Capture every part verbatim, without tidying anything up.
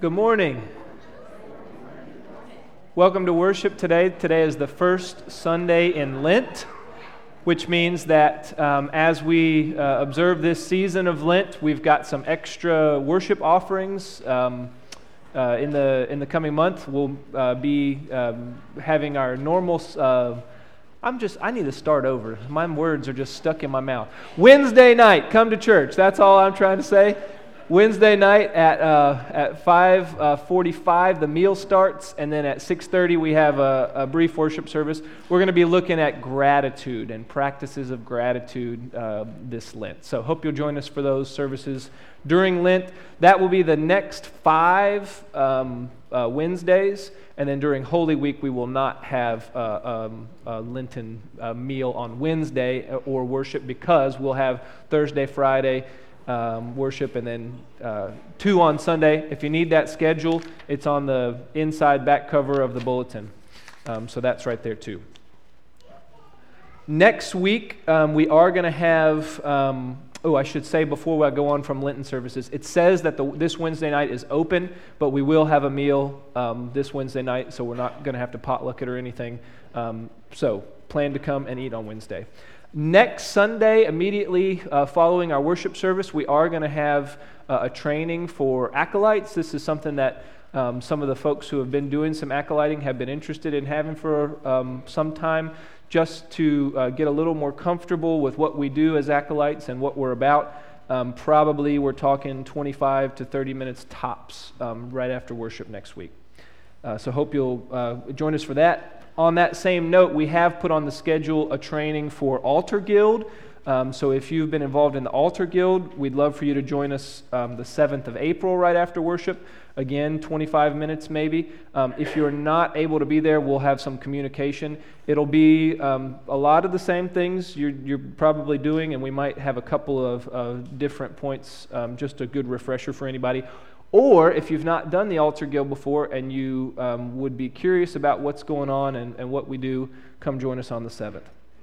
Good morning. Welcome to worship today. Today is the first Sunday in Lent, which means that um, as we uh, observe this season of Lent, we've got some extra worship offerings. Um, uh, in the in the coming month, we'll uh, be um, having our normal. Uh, I'm just. I need to start over. My words are just stuck in my mouth. Wednesday night, come to church. That's all I'm trying to say. Wednesday night at uh, at five forty-five, the meal starts, and then at six thirty we have a, a brief worship service. We're going to be looking at gratitude and practices of gratitude uh, this Lent. So hope you'll join us for those services during Lent. That will be the next five um, uh, Wednesdays, and then during Holy Week we will not have uh, um, a Lenten uh, meal on Wednesday or worship, because we'll have Thursday, Friday, Um, worship, and then uh, two on Sunday. If you need that schedule, it's on the inside back cover of the bulletin. Um, so that's right there too. Next week, um, we are going to have, um, oh, I should say before I go on from Lenten services, it says that the, this Wednesday night is open, but we will have a meal um, this Wednesday night, so we're not going to have to potluck it or anything. Um, so plan to come and eat on Wednesday. Next Sunday, immediately uh, following our worship service, we are going to have uh, a training for acolytes. This is something that um, some of the folks who have been doing some acolyting have been interested in having for um, some time, just to uh, get a little more comfortable with what we do as acolytes and what we're about. Um, probably we're talking twenty-five to thirty minutes tops um, right after worship next week. Uh, so hope you'll uh, join us for that. On that same note, we have put on the schedule a training for Altar Guild. Um, so if you've been involved in the Altar Guild, we'd love for you to join us um, the seventh of April right after worship. Again, twenty-five minutes maybe. Um, if you're not able to be there, we'll have some communication. It'll be um, a lot of the same things you're, you're probably doing, and we might have a couple of uh, different points, um, just a good refresher for anybody. Or if you've not done the Altar Guild before and you um, would be curious about what's going on and, and what we do, come join us on the seventh.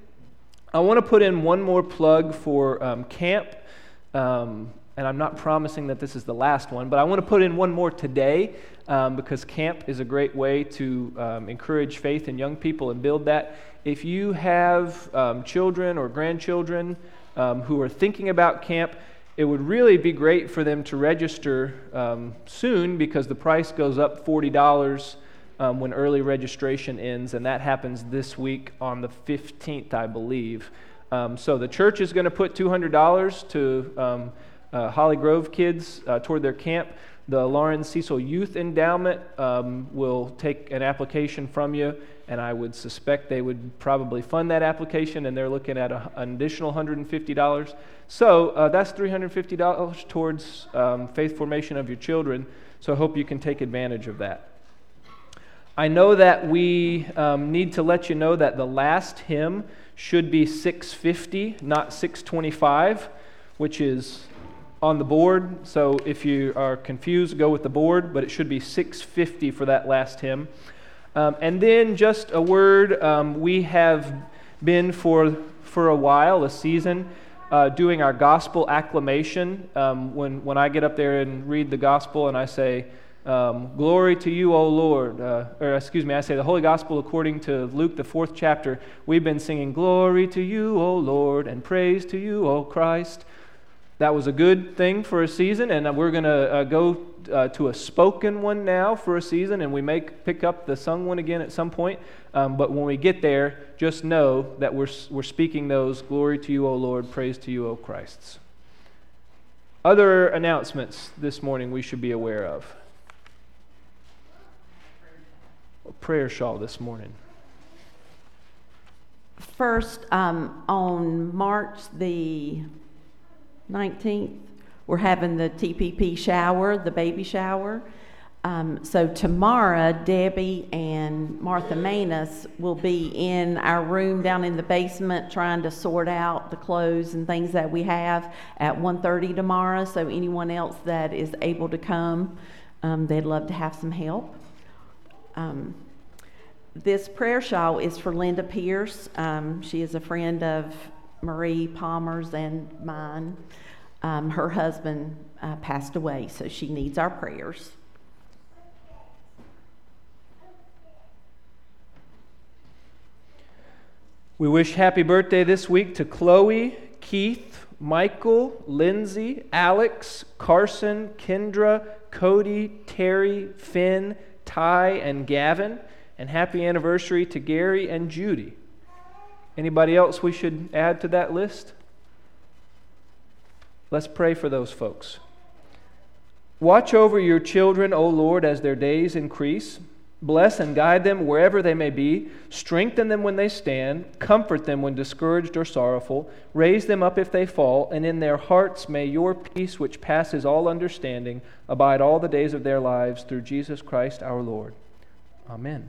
I want to put in one more plug for um, camp, um, and I'm not promising that this is the last one, but I want to put in one more today um, because camp is a great way to um, encourage faith in young people and build that. If you have um, children or grandchildren um, who are thinking about camp, it would really be great for them to register um, soon, because the price goes up forty dollars um, when early registration ends, and that happens this week on the fifteenth, I believe. Um, so the church is going to put two hundred dollars to um, uh, Holly Grove kids uh, toward their camp. The Lauren Cecil Youth Endowment um, will take an application from you, and I would suspect they would probably fund that application, and they're looking at a, an additional one hundred fifty dollars. So uh, that's three hundred fifty dollars towards um, faith formation of your children, so I hope you can take advantage of that. I know that we um, need to let you know that the last hymn should be six fifty, not six twenty-five, which is on the board. So if you are confused, go with the board, but it should be six fifty for that last hymn. Um, and then just a word, um, we have been for for a while, a season, uh, doing our gospel acclamation. Um, when, when I get up there and read the gospel and I say, um, glory to you, O Lord, uh, or excuse me, I say the Holy Gospel according to Luke, the fourth chapter, we've been singing, glory to you, O Lord, and praise to you, O Christ. That was a good thing for a season, and we're going to uh, go uh, to a spoken one now for a season, and we may pick up the sung one again at some point. Um, but when we get there, just know that we're we're speaking those, glory to you, O Lord, praise to you, O Christ. Other announcements this morning we should be aware of. A prayer shawl this morning. First, um, on March the nineteenth, we're having the T P P shower, the baby shower. Um, so tomorrow, Debbie and Martha Manus will be in our room down in the basement trying to sort out the clothes and things that we have at one thirty tomorrow. So anyone else that is able to come, um, they'd love to have some help. Um, this prayer shawl is for Linda Pierce. Um, she is a friend of Marie Palmer's and mine. Um, her husband uh, passed away, so she needs our prayers. We wish happy birthday this week to Chloe, Keith, Michael, Lindsay, Alex, Carson, Kendra, Cody, Terry, Finn, Ty, and Gavin. And happy anniversary to Gary and Judy. Anybody else we should add to that list? Let's pray for those folks. Watch over your children, O Lord, as their days increase. Bless and guide them wherever they may be. Strengthen them when they stand. Comfort them when discouraged or sorrowful. Raise them up if they fall. And in their hearts may your peace, which passes all understanding, abide all the days of their lives, through Jesus Christ our Lord. Amen.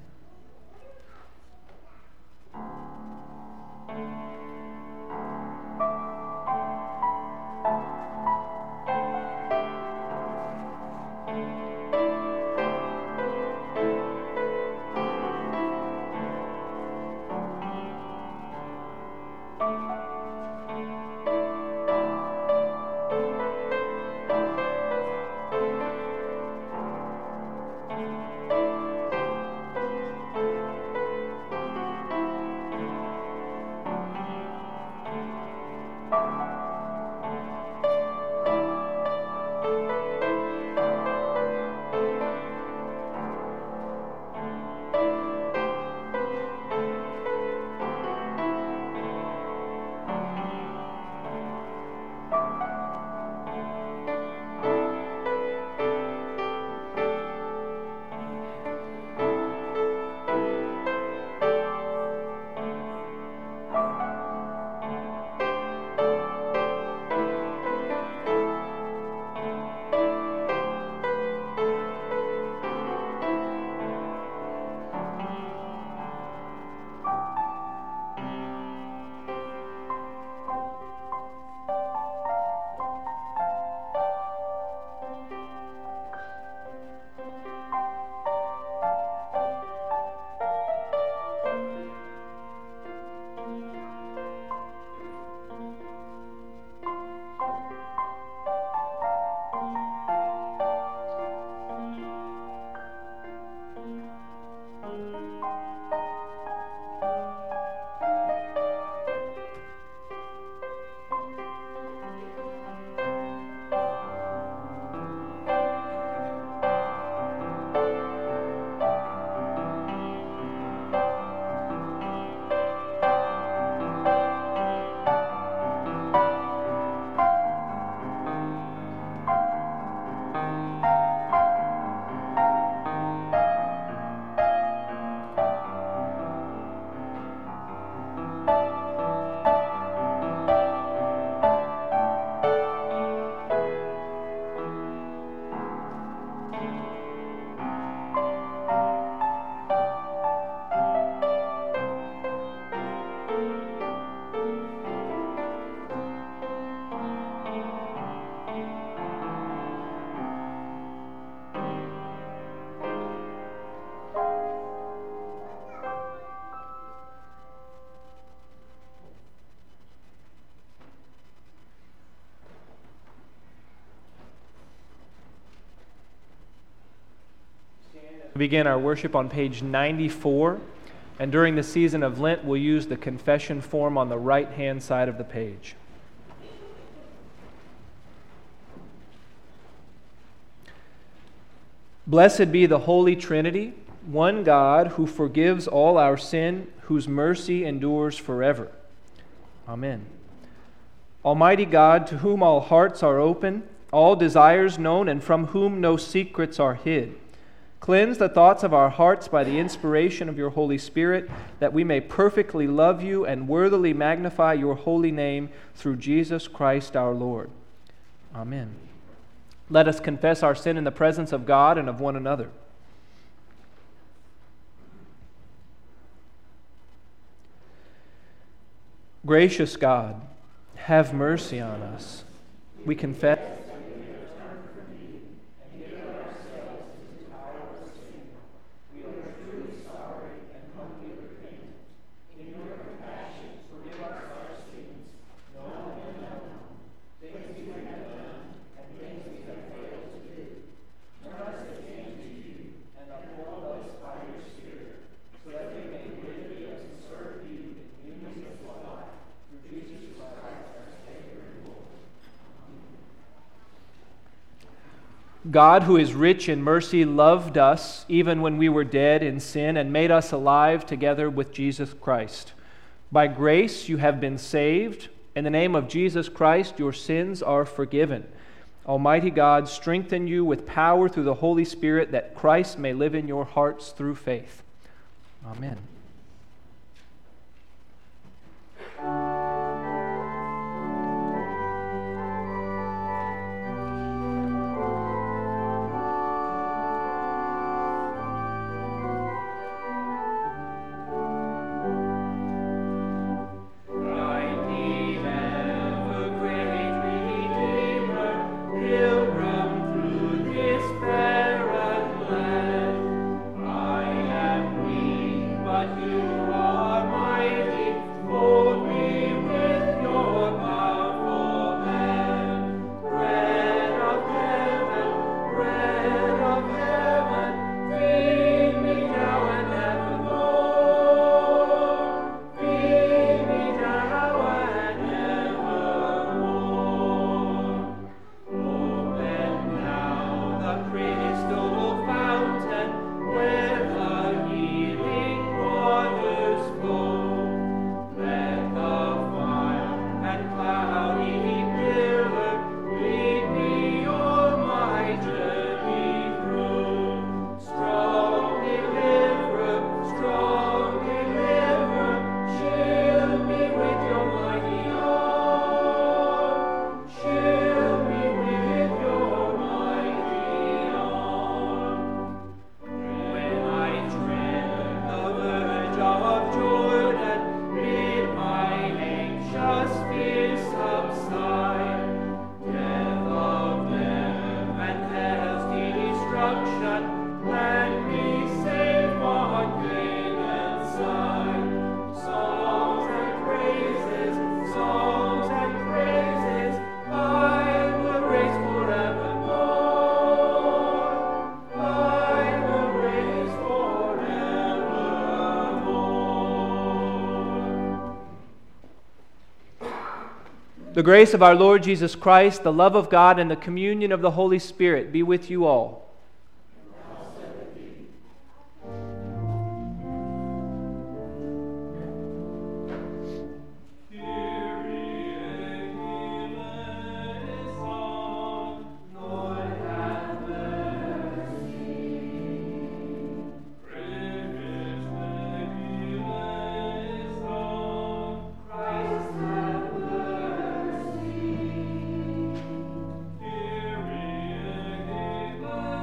We begin our worship on page ninety-four, and during the season of Lent, we'll use the confession form on the right-hand side of the page. Blessed be the Holy Trinity, one God who forgives all our sin, whose mercy endures forever. Amen. Almighty God, to whom all hearts are open, all desires known, and from whom no secrets are hid, cleanse the thoughts of our hearts by the inspiration of your Holy Spirit, that we may perfectly love you and worthily magnify your holy name through Jesus Christ our Lord. Amen. Let us confess our sin in the presence of God and of one another. Gracious God, have mercy on us. We confess. God, who is rich in mercy, loved us even when we were dead in sin and made us alive together with Jesus Christ. By grace you have been saved. In the name of Jesus Christ, your sins are forgiven. Almighty God, strengthen you with power through the Holy Spirit, that Christ may live in your hearts through faith. Amen. The grace of our Lord Jesus Christ, the love of God, and the communion of the Holy Spirit be with you all. Kyrie eleison.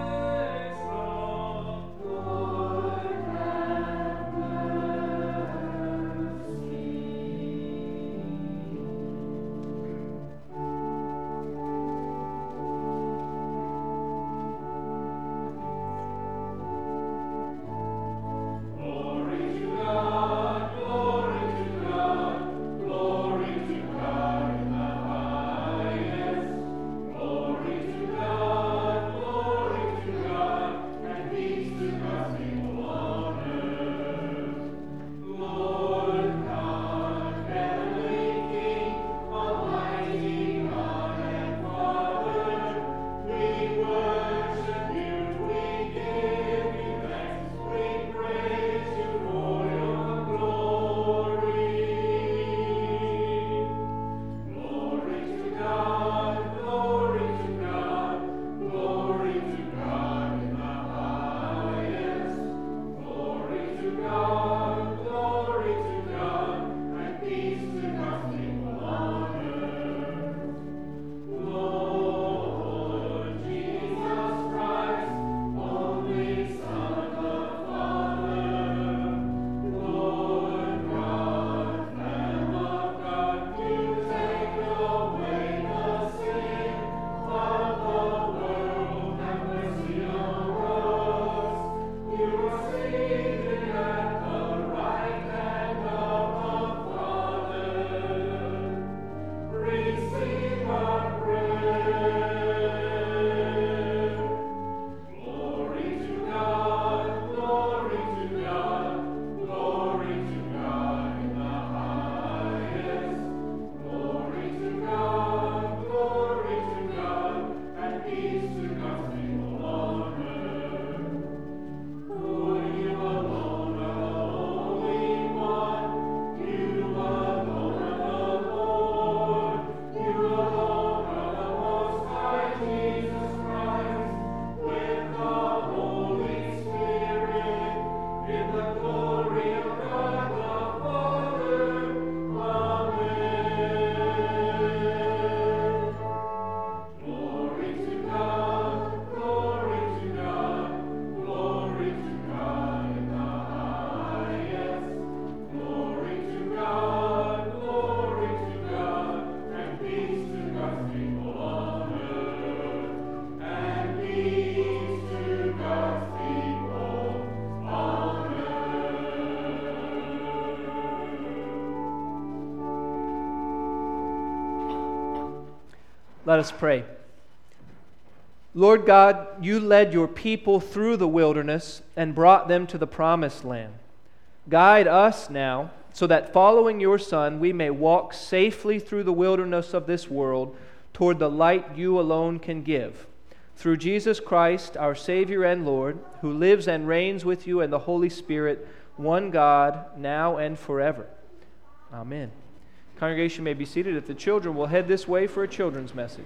Let us pray. Lord God, you led your people through the wilderness and brought them to the promised land. Guide us now so that following your Son, we may walk safely through the wilderness of this world toward the light you alone can give. Through Jesus Christ, our Savior and Lord, who lives and reigns with you and the Holy Spirit, one God, now and forever. Amen. Congregation may be seated. If the children will head this way for a children's message.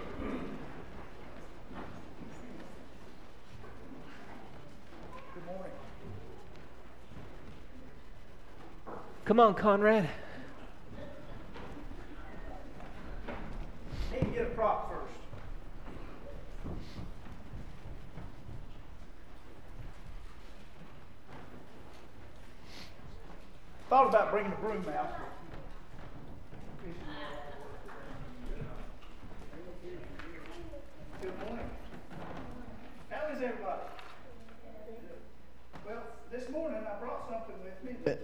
Good morning. Come on, Conrad. Need to get a prop first. Thought about bringing the broom out. Good morning. How is everybody? Well, this morning I brought something with me that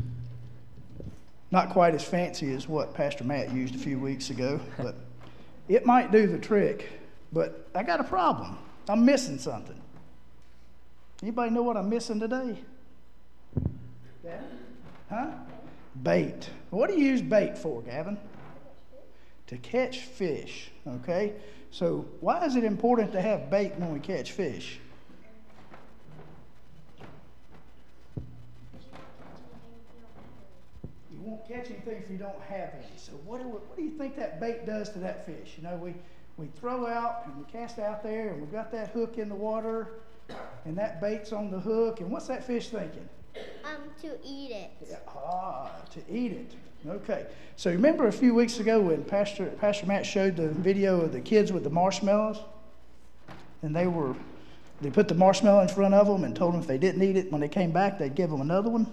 not quite as fancy as what Pastor Matt used a few weeks ago, but it might do the trick. But I got a problem. I'm missing something. Anybody know what I'm missing today? Yeah? Huh? Bait. What do you use bait for, Gavin? To catch fish, okay? So why is it important to have bait when we catch fish? You won't catch anything if you don't have any. So what do, we, what do you think that bait does to that fish? You know, we, we throw out and we cast out there and we've got that hook in the water and that bait's on the hook. And what's that fish thinking? Um, to eat it. Yeah, ah, to eat it. Okay. So remember a few weeks ago when Pastor Pastor Matt showed the video of the kids with the marshmallows? And they were, they put the marshmallow in front of them and told them if they didn't eat it, when they came back, they'd give them another one.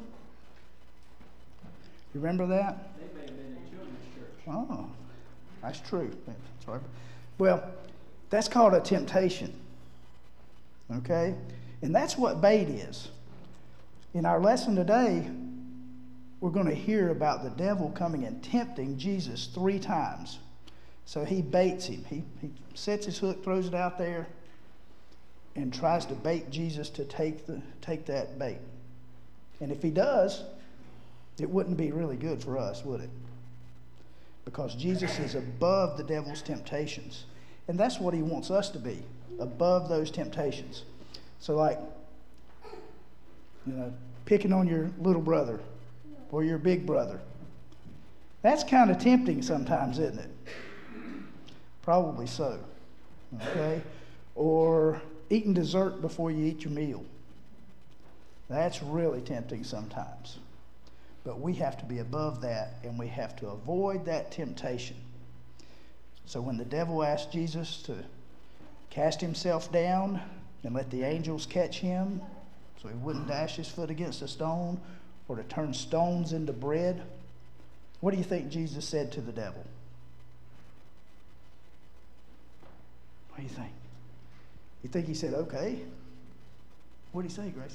You remember that? They may have been in children's church. Oh, that's true. Sorry. Well, that's called a temptation. Okay? And that's what bait is. In our lesson today, we're going to hear about the devil coming and tempting Jesus three times. So he baits him. He, he sets his hook, throws it out there, and tries to bait Jesus to take the take that bait. And if he does, it wouldn't be really good for us, would it? Because Jesus is above the devil's temptations. And that's what he wants us to be, above those temptations. So like, you know, picking on your little brother or your big brother. That's kind of tempting sometimes, isn't it? Probably so. Okay? Or eating dessert before you eat your meal. That's really tempting sometimes. But we have to be above that and we have to avoid that temptation. So when the devil asked Jesus to cast himself down and let the angels catch him, so he wouldn't dash his foot against a stone, or to turn stones into bread. What do you think Jesus said to the devil? What do you think? You think he said, okay? What did he say, Gracie?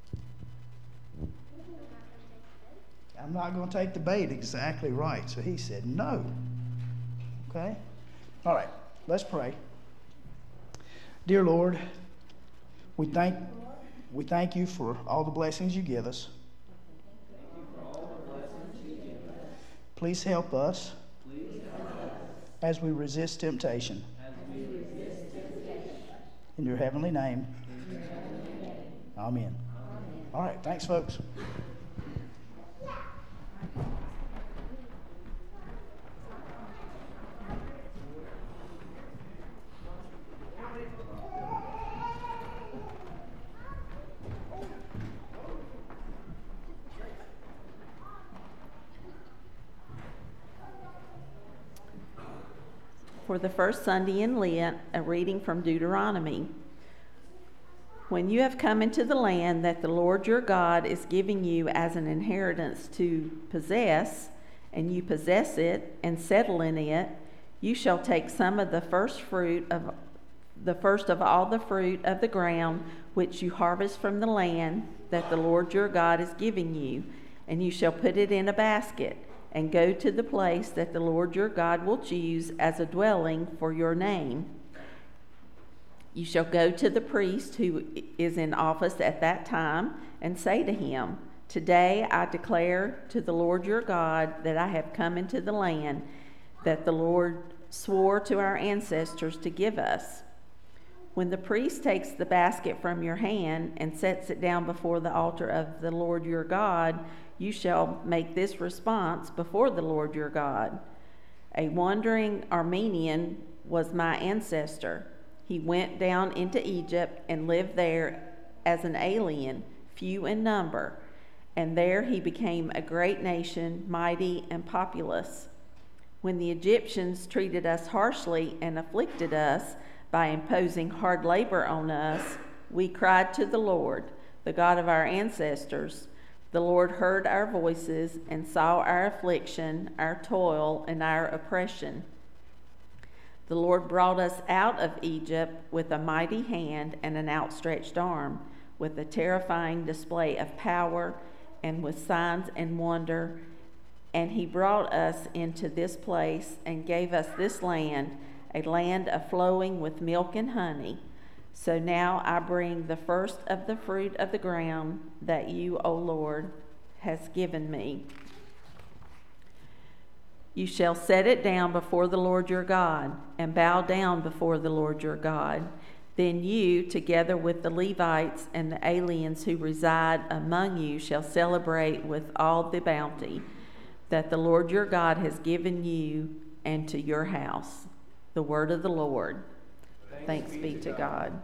I'm not going to take the bait. Exactly right. So he said no. Okay? All right. Let's pray. Dear Lord, we thank We thank you for all the blessings you give us. Please help us as we resist temptation. In your heavenly name. Amen. All right. Thanks, folks. For the first Sunday in Lent, a reading from Deuteronomy. When you have come into the land that the Lord your God is giving you as an inheritance to possess, and you possess it and settle in it, you shall take some of the first fruit of the first of all the fruit of the ground which you harvest from the land that the Lord your God is giving you, and you shall put it in a basket, and go to the place that the Lord your God will choose as a dwelling for your name. You shall go to the priest who is in office at that time and say to him, Today I declare to the Lord your God that I have come into the land that the Lord swore to our ancestors to give us. When the priest takes the basket from your hand and sets it down before the altar of the Lord your God, you shall make this response before the Lord your God. A wandering Armenian was my ancestor. He went down into Egypt and lived there as an alien, few in number, and there he became a great nation, mighty and populous. When the Egyptians treated us harshly and afflicted us by imposing hard labor on us, we cried to the Lord, the God of our ancestors. The Lord heard our voices and saw our affliction, our toil, and our oppression. The Lord brought us out of Egypt with a mighty hand and an outstretched arm, with a terrifying display of power and with signs and wonder. And he brought us into this place and gave us this land, a land of flowing with milk and honey. So now I bring the first of the fruit of the ground that you, O Lord, has given me. You shall set it down before the Lord your God, and bow down before the Lord your God. Then you, together with the Levites and the aliens who reside among you, shall celebrate with all the bounty that the Lord your God has given you and to your house. The word of the Lord. Thanks, Thanks be to God. God.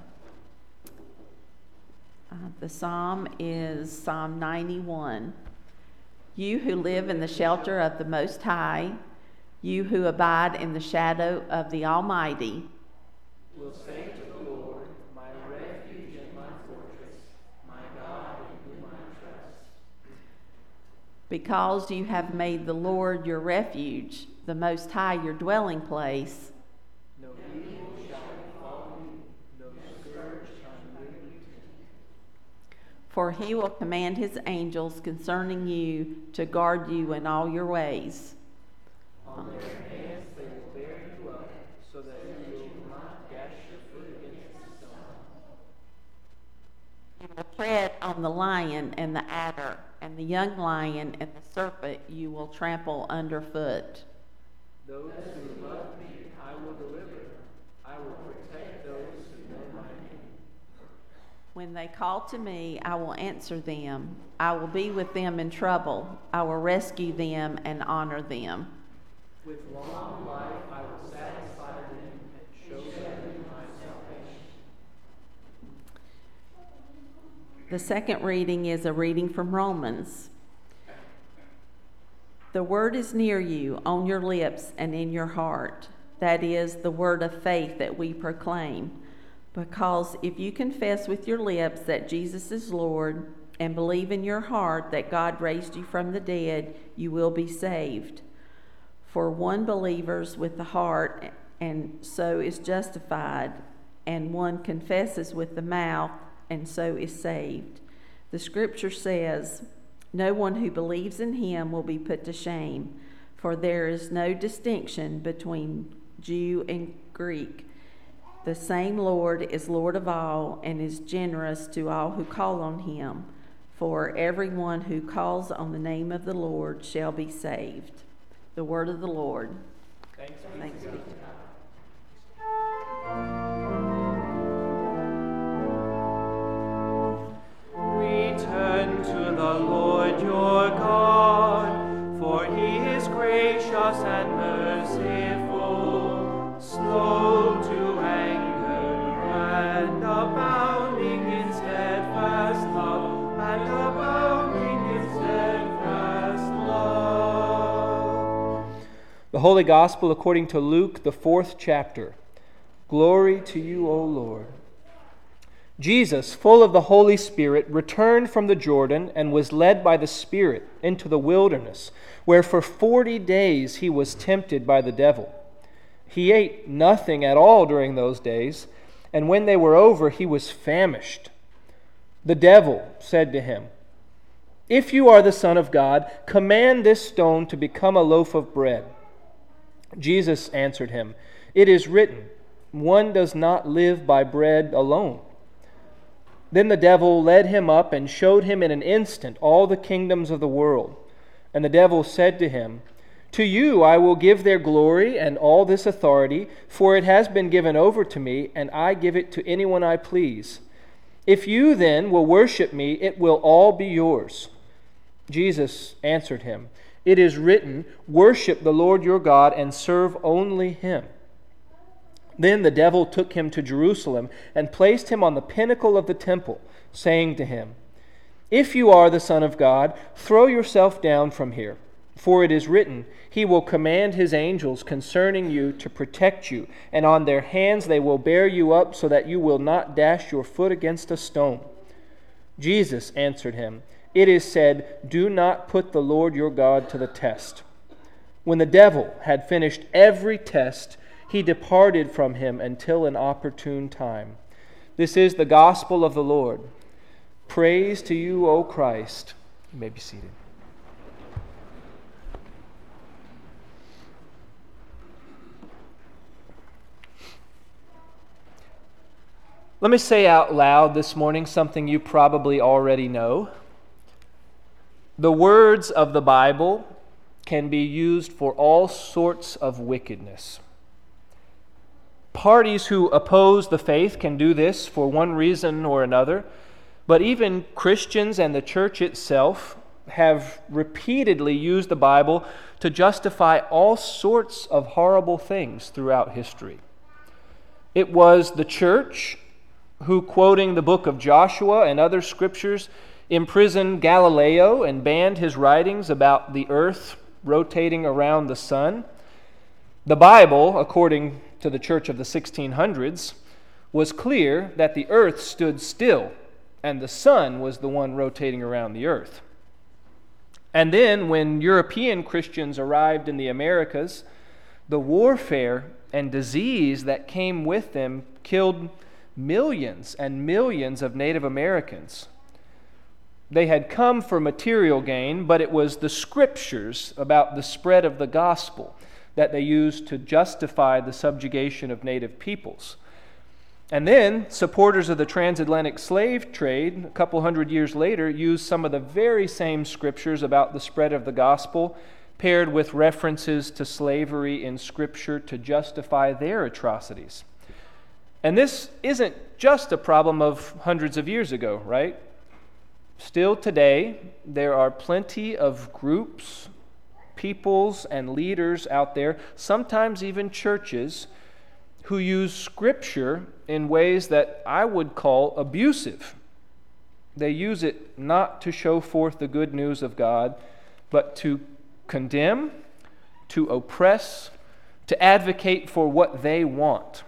Uh, the psalm is Psalm ninety-one. You who live in the shelter of the Most High, you who abide in the shadow of the Almighty, will say to the Lord, my refuge and my fortress, my God in whom I trust. Because you have made the Lord your refuge, the Most High your dwelling place, no evil shall befall you, no scourge shall near you. For he will command his angels concerning you to guard you in all your ways. On their hands they will bear you up, so that you will not dash your foot against the stone. You will tread on the lion and the adder, and the young lion and the serpent you will trample underfoot. Those who love me I will deliver. I will protect those who know my name. When they call to me, I will answer them. I will be with them in trouble. I will rescue them and honor them. With long life I will satisfy them and show them my salvation. The second reading is a reading from Romans. The word is near you, on your lips and in your heart. That is the word of faith that we proclaim. Because if you confess with your lips that Jesus is Lord and believe in your heart that God raised you from the dead, you will be saved. For one believes with the heart and so is justified, and one confesses with the mouth and so is saved. The scripture says, no one who believes in him will be put to shame, for there is no distinction between Jew and Greek. The same Lord is Lord of all and is generous to all who call on him. For everyone who calls on the name of the Lord shall be saved. The word of the Lord. Thanks be Thanks to be God. to God. Return to the Lord your God, for he is gracious and merciful, slow to anger, and abounding in steadfast love, and abounding in steadfast love. The Holy Gospel according to Luke, the fourth chapter. Glory to you, O Lord. Jesus, full of the Holy Spirit, returned from the Jordan and was led by the Spirit into the wilderness, where for forty days he was tempted by the devil. He ate nothing at all during those days, and when they were over, he was famished. The devil said to him, If you are the Son of God, command this stone to become a loaf of bread." Jesus answered him, "It is written, one does not live by bread alone." Then the devil led him up and showed him in an instant all the kingdoms of the world. And the devil said to him, "To you I will give their glory and all this authority, for it has been given over to me, and I give it to anyone I please. If you then will worship me, it will all be yours." Jesus answered him, "It is written, worship the Lord your God and serve only him." Then the devil took him to Jerusalem and placed him on the pinnacle of the temple, saying to him, "If you are the Son of God, throw yourself down from here. For it is written, he will command his angels concerning you to protect you, and on their hands they will bear you up so that you will not dash your foot against a stone." Jesus answered him, "It is said, do not put the Lord your God to the test." When the devil had finished every test, he departed from him until an opportune time. This is the gospel of the Lord. Praise to you, O Christ. You may be seated. Let me say out loud this morning something you probably already know. The words of the Bible can be used for all sorts of wickedness. Parties who oppose the faith can do this for one reason or another, but even Christians and the church itself have repeatedly used the Bible to justify all sorts of horrible things throughout history. It was the church who, quoting the book of Joshua and other scriptures, imprisoned Galileo and banned his writings about the earth rotating around the sun. The Bible, according to the church of the sixteen hundreds, was clear that the earth stood still and the sun was the one rotating around the earth. And then when European Christians arrived in the Americas, the warfare and disease that came with them killed millions and millions of Native Americans. They had come for material gain, but it was the scriptures about the spread of the gospel that they used to justify the subjugation of native peoples. And then supporters of the transatlantic slave trade, a couple hundred years later, used some of the very same scriptures about the spread of the gospel, paired with references to slavery in Scripture to justify their atrocities. And this isn't just a problem of hundreds of years ago, right? Still today, there are plenty of groups, peoples, and leaders out there, sometimes even churches, who use Scripture in ways that I would call abusive. They use it not to show forth the good news of God, but to condemn, to oppress, to advocate for what they want.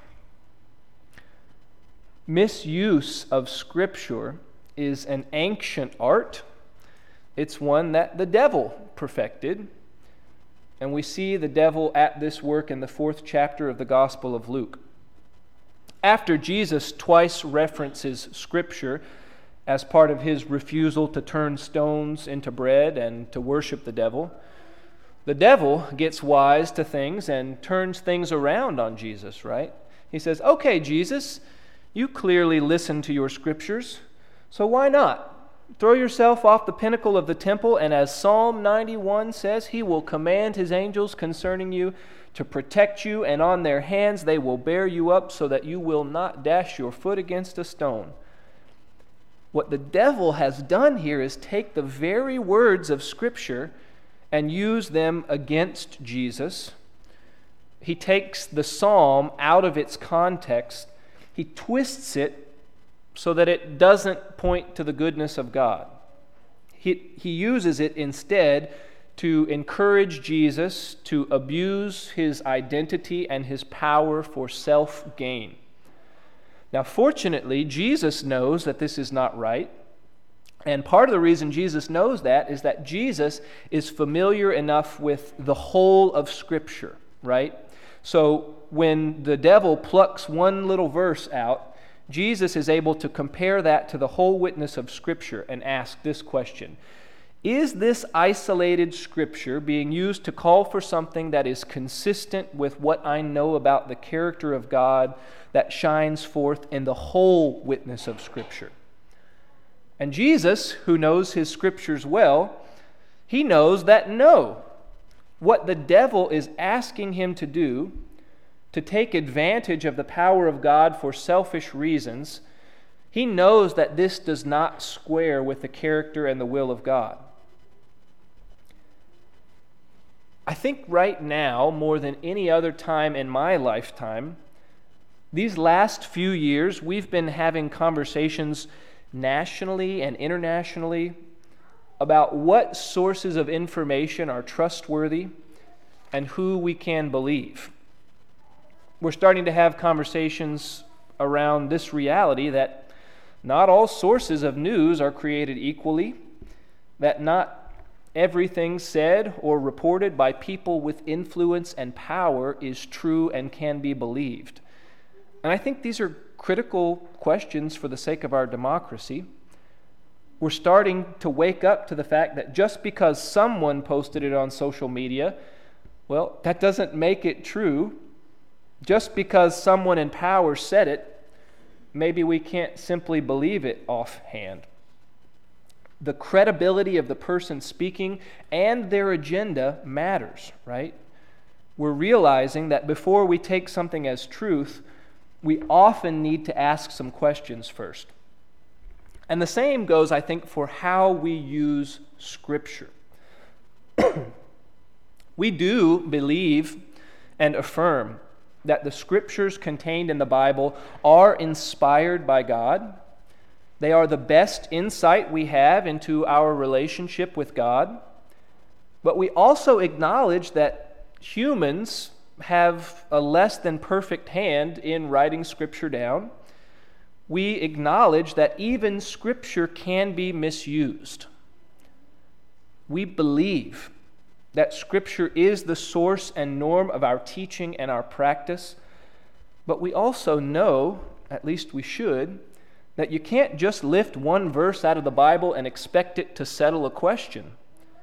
Misuse of Scripture is an ancient art. It's one that the devil perfected. And we see the devil at this work in the fourth chapter of the Gospel of Luke. After Jesus twice references Scripture as part of his refusal to turn stones into bread and to worship the devil, the devil gets wise to things and turns things around on Jesus, right? He says, "Okay, Jesus, you clearly listen to your Scriptures, so why not? Throw yourself off the pinnacle of the temple, and as Psalm ninety-one says, he will command his angels concerning you to protect you, and on their hands they will bear you up so that you will not dash your foot against a stone." What the devil has done here is take the very words of Scripture and use them against Jesus. He takes the psalm out of its context. He twists it so that it doesn't point to the goodness of God. He, he uses it instead to encourage Jesus to abuse his identity and his power for self-gain. Now, fortunately, Jesus knows that this is not right. And part of the reason Jesus knows that is that Jesus is familiar enough with the whole of Scripture, right? So when the devil plucks one little verse out, Jesus is able to compare that to the whole witness of Scripture and ask this question: Is this isolated scripture being used to call for something that is consistent with what I know about the character of God that shines forth in the whole witness of Scripture? And Jesus, who knows his scriptures well, he knows that no, what the devil is asking him to do, to take advantage of the power of God for selfish reasons, he knows that this does not square with the character and the will of God. I think right now, more than any other time in my lifetime, these last few years, we've been having conversations nationally and internationally about what sources of information are trustworthy and who we can believe. We're starting to have conversations around this reality that not all sources of news are created equally, that not everything said or reported by people with influence and power is true and can be believed. And I think these are critical questions for the sake of our democracy. We're starting to wake up to the fact that just because someone posted it on social media, well, that doesn't make it true. Just because someone in power said it, maybe we can't simply believe it offhand. The credibility of the person speaking and their agenda matters, right? We're realizing that before we take something as truth, we often need to ask some questions first. And the same goes, I think, for how we use Scripture. We do believe and affirm that the Scriptures contained in the Bible are inspired by God. They are the best insight we have into our relationship with God. But we also acknowledge that humans have a less than perfect hand in writing Scripture down. We acknowledge that even Scripture can be misused. We believe that Scripture is the source and norm of our teaching and our practice, but we also know, at least we should, that you can't just lift one verse out of the Bible and expect it to settle a question.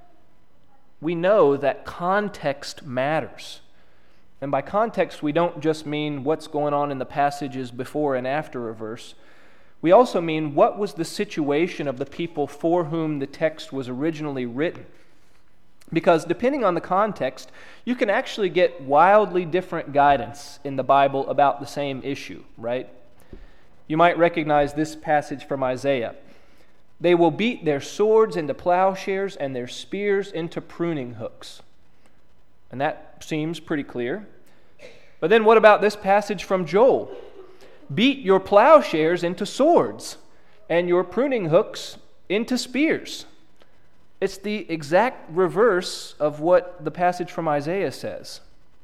We know that context matters. And by context, we don't just mean what's going on in the passages before and after a verse. We also mean what was the situation of the people for whom the text was originally written. Because depending on the context, you can actually get wildly different guidance in the Bible about the same issue, right? You might recognize this passage from Isaiah. They will beat their swords into plowshares and their spears into pruning hooks. And that seems pretty clear. But then what about this passage from Joel? Beat your plowshares into swords and your pruning hooks into spears. It's the exact reverse of what the passage from Isaiah says.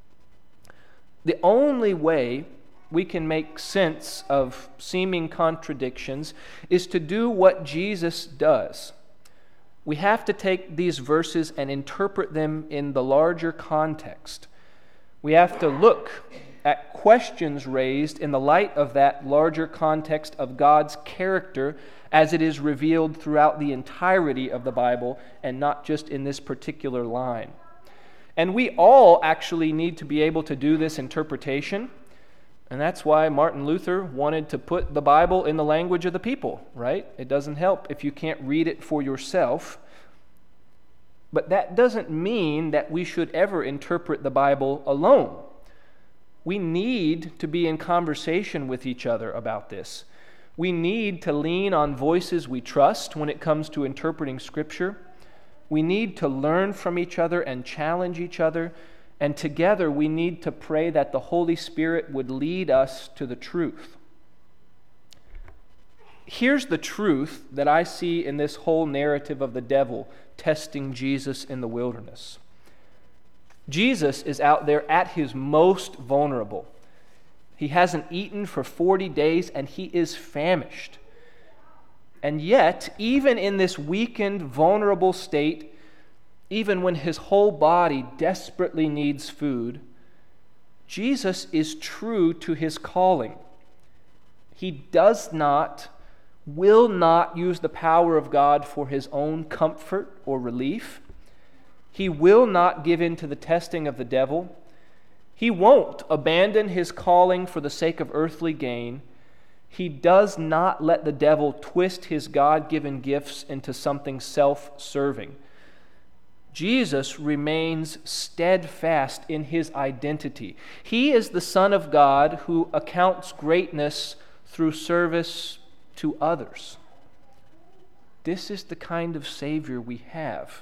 The only way we can make sense of seeming contradictions is to do what Jesus does. We have to take these verses and interpret them in the larger context. We have to look at questions raised in the light of that larger context of God's character as it is revealed throughout the entirety of the Bible and not just in this particular line. And we all actually need to be able to do this interpretation, and that's why Martin Luther wanted to put the Bible in the language of the people, right? It doesn't help if you can't read it for yourself. But that doesn't mean that we should ever interpret the Bible alone. We need to be in conversation with each other about this. We need to lean on voices we trust when it comes to interpreting Scripture. We need to learn from each other and challenge each other. And together we need to pray that the Holy Spirit would lead us to the truth. Here's the truth that I see in this whole narrative of the devil testing Jesus in the wilderness. Jesus is out there at his most vulnerable. He hasn't eaten for forty days and he is famished. And yet, even in this weakened, vulnerable state, even when his whole body desperately needs food, Jesus is true to his calling. He does not will not use the power of God for his own comfort or relief. He will not give in to the testing of the devil. He won't abandon his calling for the sake of earthly gain. He does not let the devil twist his God-given gifts into something self-serving. Jesus remains steadfast in his identity. He is the Son of God who accounts greatness through service to others. This is the kind of Savior we have.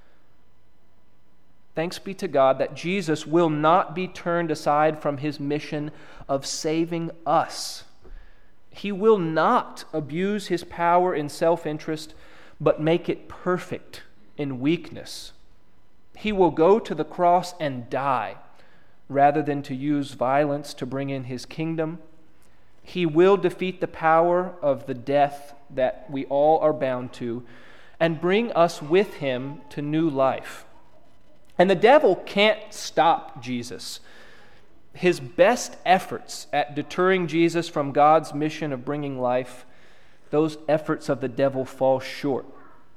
Thanks be to God that Jesus will not be turned aside from his mission of saving us. He will not abuse his power in self-interest, but make it perfect in weakness. He will go to the cross and die rather than to use violence to bring in his kingdom. He will defeat the power of the death that we all are bound to and bring us with him to new life. And the devil can't stop Jesus. His best efforts at deterring Jesus from God's mission of bringing life, those efforts of the devil fall short.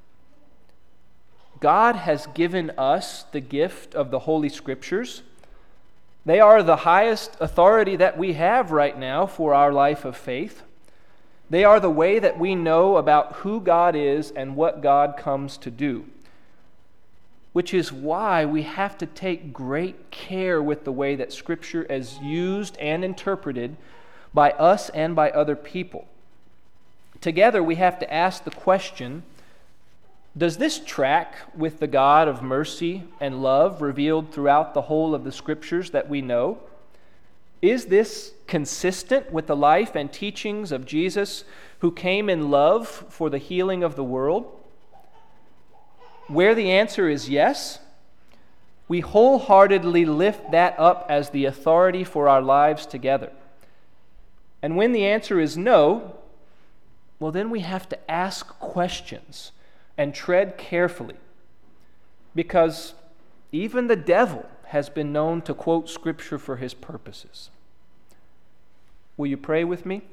God has given us the gift of the Holy Scriptures. They are the highest authority that we have right now for our life of faith. They are the way that we know about who God is and what God comes to do, which is why we have to take great care with the way that Scripture is used and interpreted by us and by other people. Together, we have to ask the question, does this track with the God of mercy and love revealed throughout the whole of the Scriptures that we know? Is this consistent with the life and teachings of Jesus, who came in love for the healing of the world? Where the answer is yes, we wholeheartedly lift that up as the authority for our lives together. And when the answer is no, well, then we have to ask questions and tread carefully, because even the devil has been known to quote Scripture for his purposes. Will you pray with me?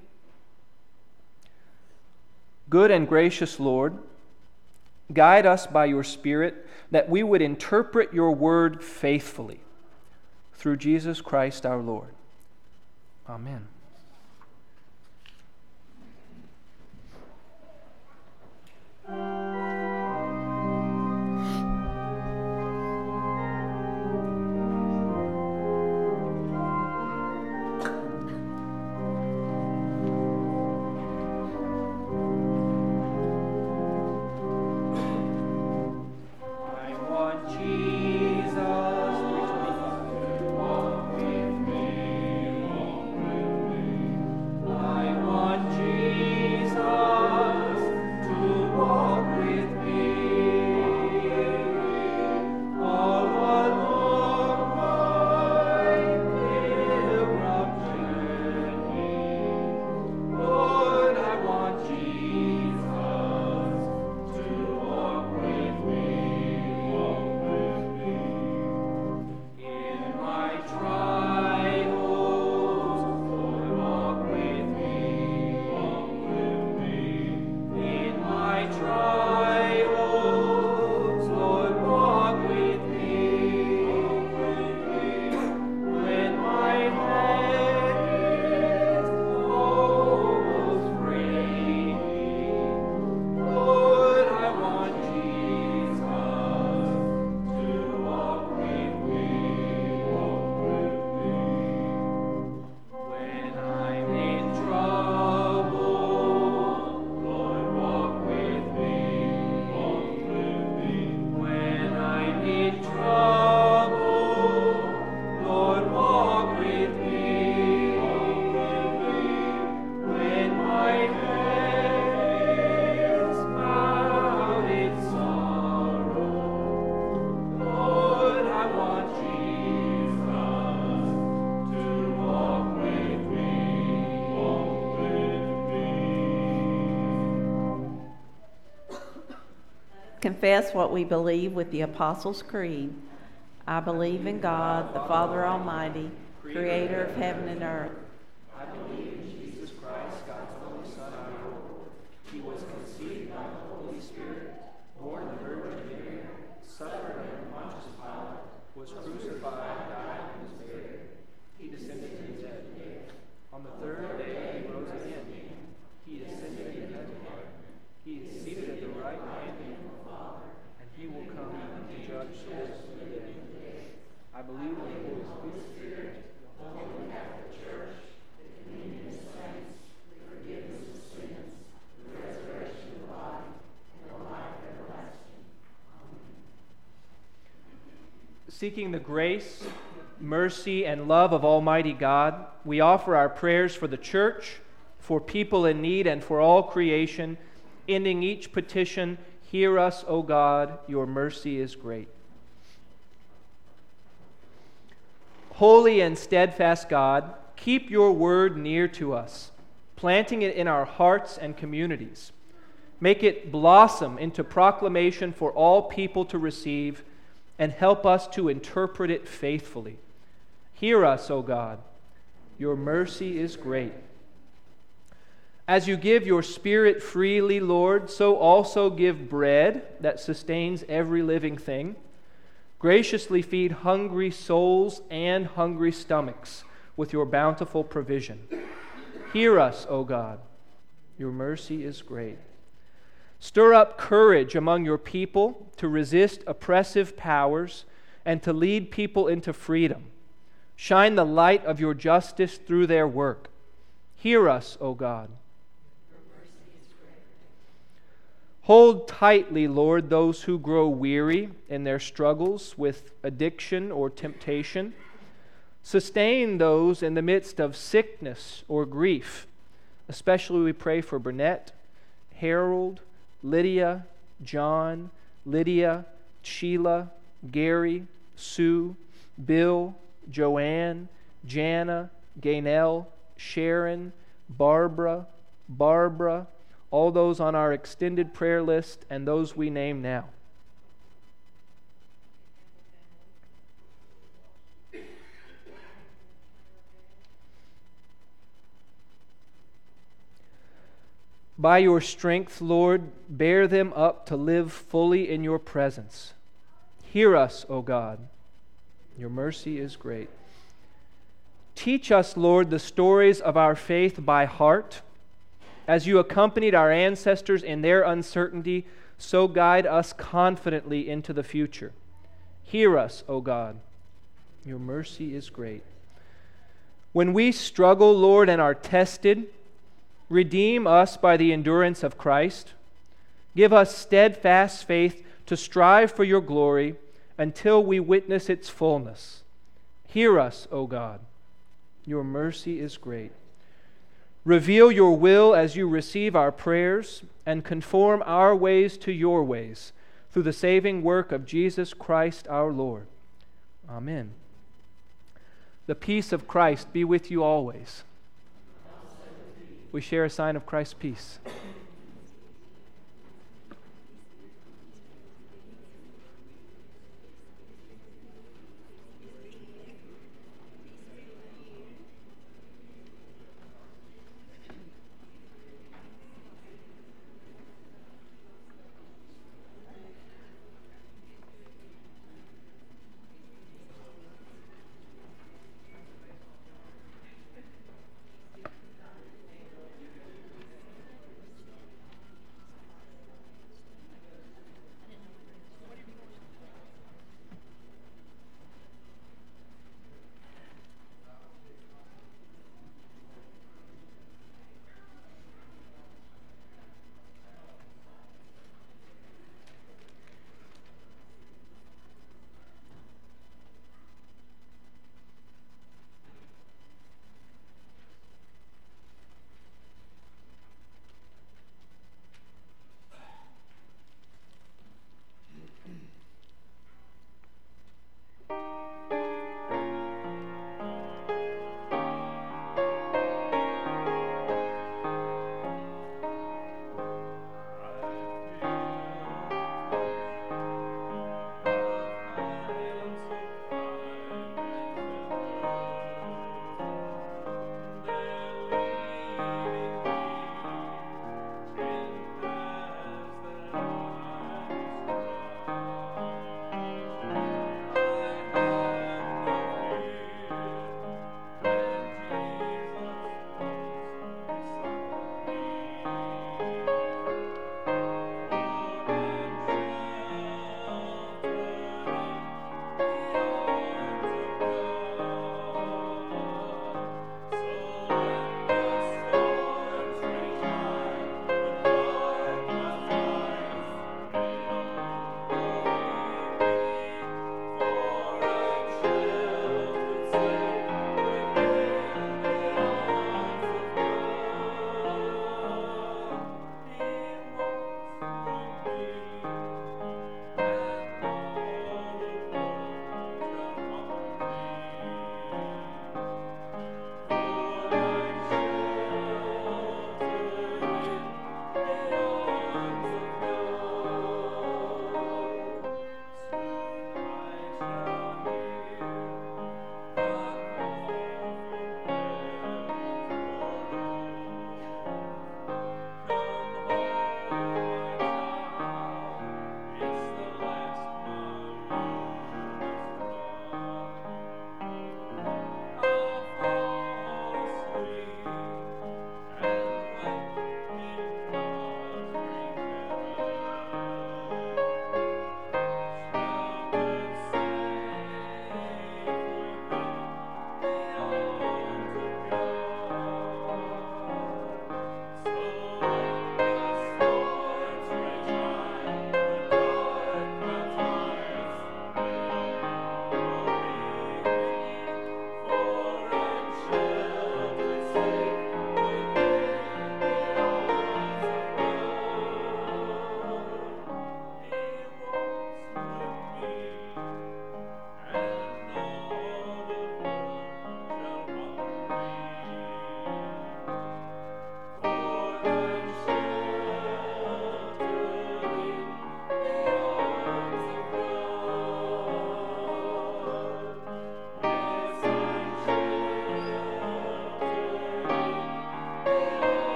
Good and gracious Lord, guide us by your Spirit that we would interpret your word faithfully. Through Jesus Christ our Lord. Amen. Confess what we believe with the Apostles' Creed. I believe in God, the Father Almighty, creator of heaven and earth. I believe in Jesus Christ, God's only Son, our Lord. was crucified, died, and was buried. He descended to the dead. On the third day he rose again. He ascended into heaven. He is seated at the right hand of the Father, and he will come to judge souls and the dead. I believe in the Holy Spirit, the Holy Catholic Church, the communion of saints, the forgiveness of sins, the resurrection of the body, and the life everlasting. Seeking the grace, mercy, and love of Almighty God, we offer our prayers for the Church, for people in need, and for all creation, ending each petition, "Hear us, O God, your mercy is great." Holy and steadfast God, keep your word near to us, planting it in our hearts and communities. Make it blossom into proclamation for all people to receive, and help us to interpret it faithfully. Hear us, O God. Your mercy is great. As you give your Spirit freely, Lord, so also give bread that sustains every living thing. Graciously feed hungry souls and hungry stomachs with your bountiful provision. Hear us, O God. Your mercy is great. Stir up courage among your people to resist oppressive powers and to lead people into freedom. Shine the light of your justice through their work. Hear us, O God. Your mercy is great. Hold tightly, Lord, those who grow weary in their struggles with addiction or temptation. Sustain those in the midst of sickness or grief. Especially we pray for Burnett, Harold, Lydia, John, Lydia, Sheila, Gary, Sue, Bill, Joanne, Jana, Gaynell, Sharon, Barbara, Barbara, all those on our extended prayer list and those we name now. By your strength, Lord, bear them up to live fully in your presence. Hear us, O God. Your mercy is great. Teach us, Lord, the stories of our faith by heart. As you accompanied our ancestors in their uncertainty, so guide us confidently into the future. Hear us, O God. Your mercy is great. When we struggle, Lord, and are tested, redeem us by the endurance of Christ. Give us steadfast faith to strive for your glory until we witness its fullness. Hear us, O God. Your mercy is great. Reveal your will as you receive our prayers and conform our ways to your ways through the saving work of Jesus Christ our Lord. Amen. The peace of Christ be with you always. We share a sign of Christ's peace.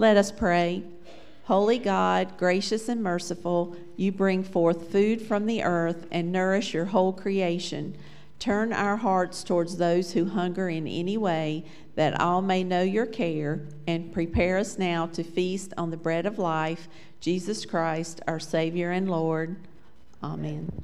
Let us pray. Holy God, gracious and merciful, you bring forth food from the earth and nourish your whole creation. Turn our hearts towards those who hunger in any way, that all may know your care, and prepare us now to feast on the bread of life, Jesus Christ, our Savior and Lord. Amen.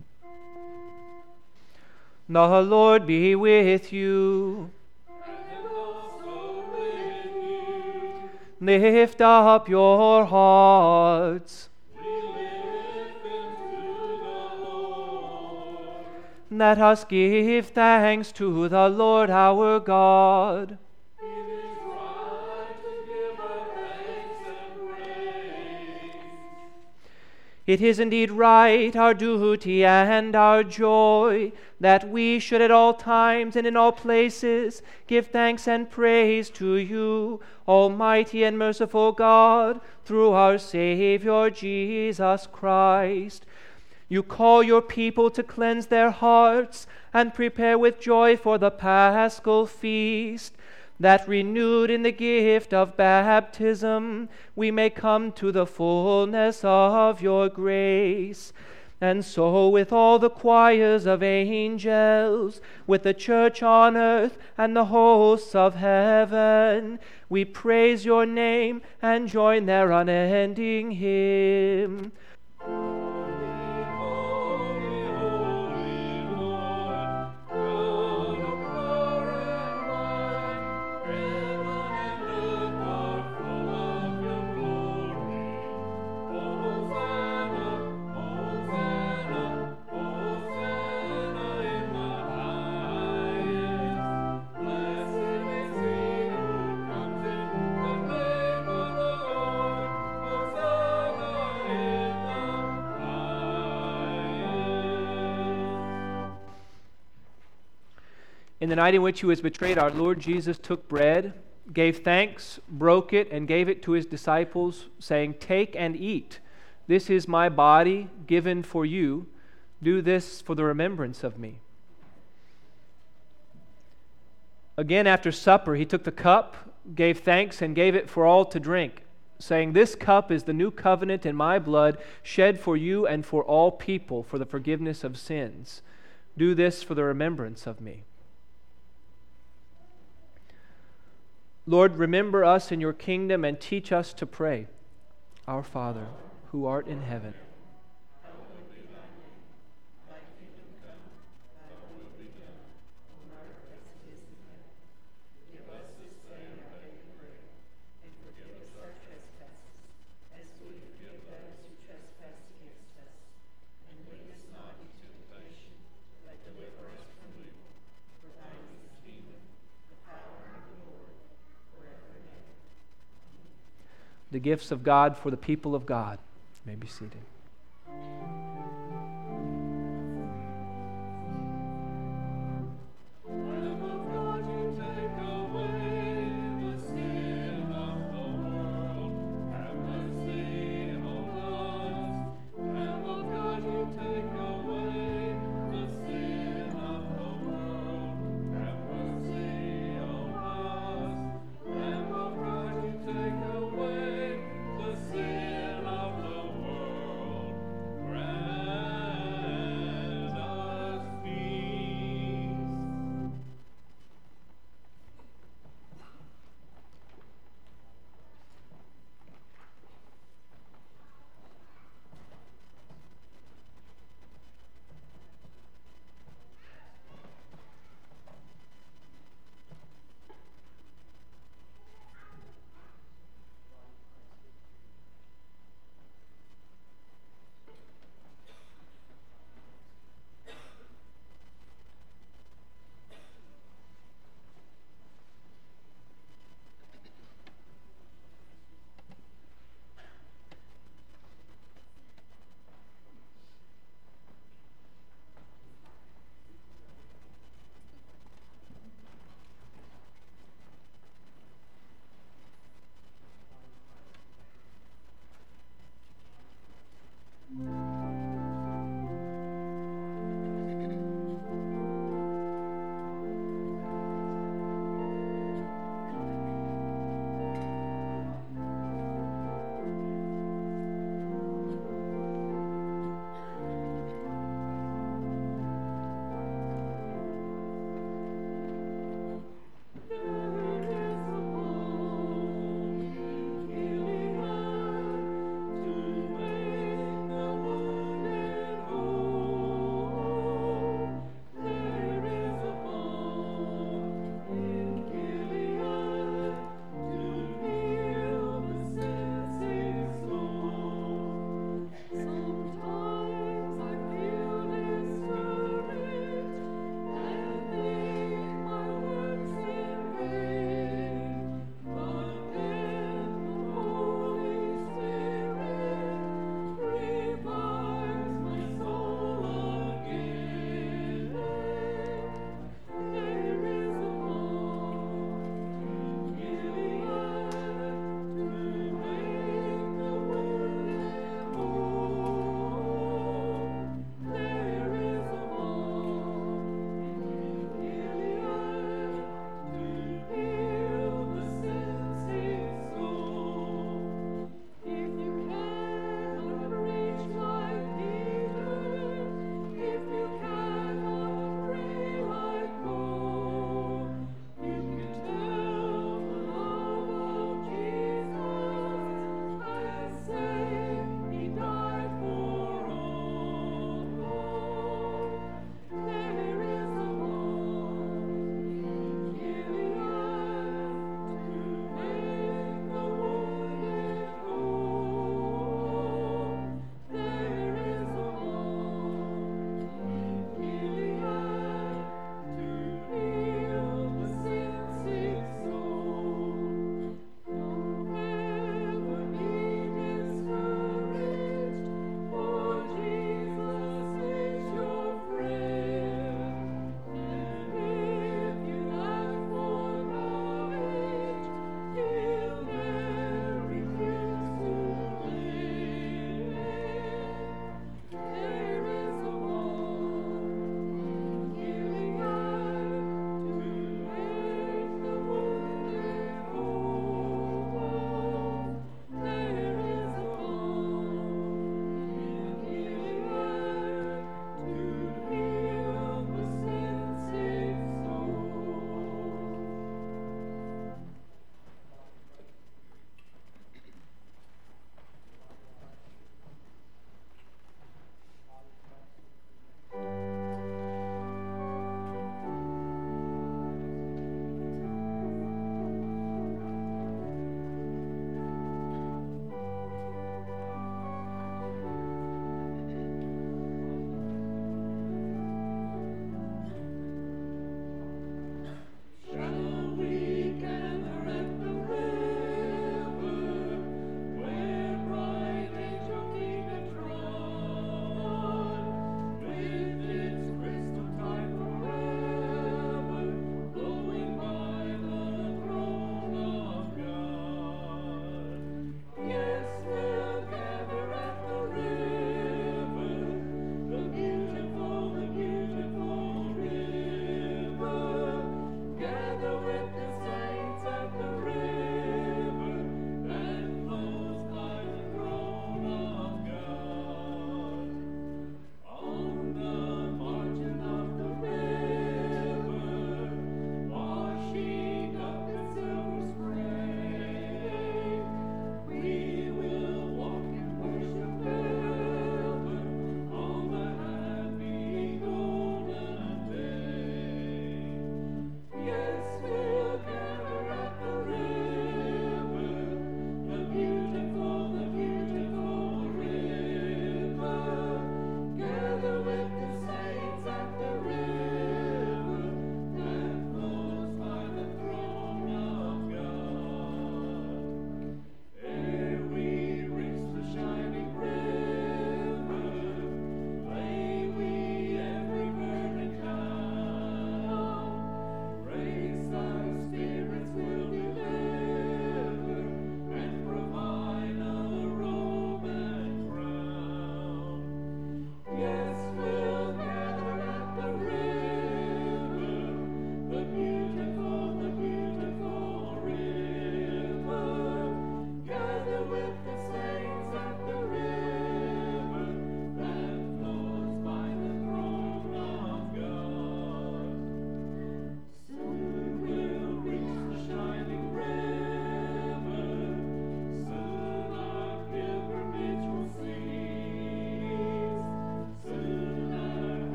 The Lord be with you. And also with you. Lift up your hearts. We lift them to the Lord. Let us give thanks to the Lord our God. It is right to give our thanks and praise. It is indeed right, our duty and our joy, that we should at all times and in all places give thanks and praise to you, Almighty and merciful God, through our Savior Jesus Christ. You call your people to cleanse their hearts and prepare with joy for the Paschal feast, that renewed in the gift of baptism, we may come to the fullness of your grace. And so with all the choirs of angels, with the church on earth and the hosts of heaven, we praise your name and join their unending hymn. In the night in which he was betrayed, our Lord Jesus took bread, gave thanks, broke it, and gave it to his disciples, saying, "Take and eat. This is my body given for you. Do this for the remembrance of me." Again, after supper, he took the cup, gave thanks, and gave it for all to drink, saying, "This cup is the new covenant in my blood, shed for you and for all people for the forgiveness of sins. Do this for the remembrance of me." Lord, remember us in your kingdom and teach us to pray. Our Father, who art in heaven, the gifts of God for the people of God. You may be seated.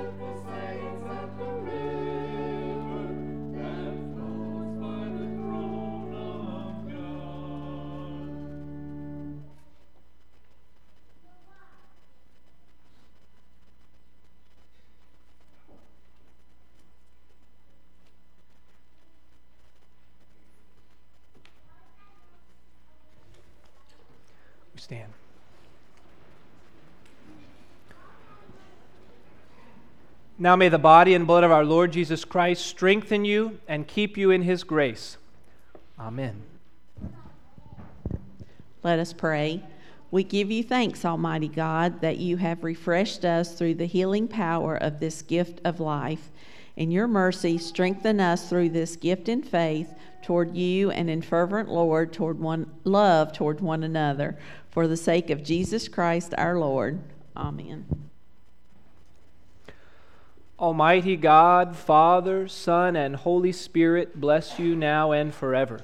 the saints at the river that flows by the throne of God. We stand. Now may the body and blood of our Lord Jesus Christ strengthen you and keep you in his grace. Amen. Let us pray. We give you thanks, Almighty God, that you have refreshed us through the healing power of this gift of life. In your mercy, strengthen us through this gift in faith toward you and in fervent Lord toward one love toward one another, for the sake of Jesus Christ our Lord. Amen. Almighty God, Father, Son, and Holy Spirit, bless you now and forever.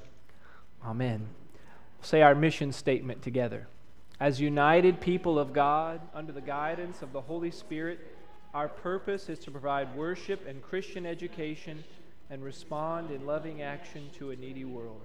Amen. We'll say our mission statement together. As united people of God, under the guidance of the Holy Spirit, our purpose is to provide worship and Christian education and respond in loving action to a needy world.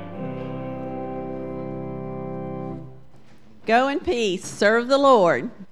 Go in peace. Serve the Lord.